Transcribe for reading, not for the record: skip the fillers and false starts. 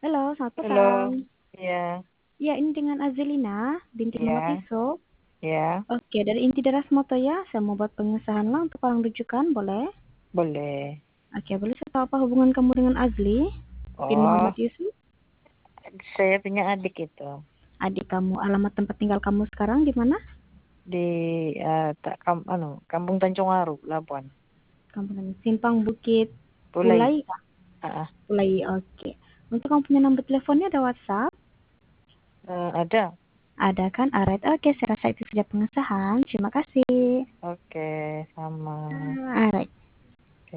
Halo, selamat petang. Halo, ya, Ya, ini dengan Azelina, binti ya, Motiso. ya, Oke, dari inti Deras Moto ya, saya mau buat pengesahan lah untuk orang rujukan, boleh? boleh. Oke, boleh saya tahu apa hubungan kamu dengan Azli bin Oh, Muhammad Yusuf? saya punya adik itu Adik kamu, alamat tempat tinggal kamu sekarang di mana? di Kampung Tanjung Aru, Labuan. Kampung Simpang Bukit Boleh. Pulai, Ah, Pulai, oke. Untuk kamu punya nomor teleponnya ada WhatsApp? ada. Ada kan? Alright, oke, saya rasa itu saja pengesahan. Terima kasih. Oke, sama. Alright.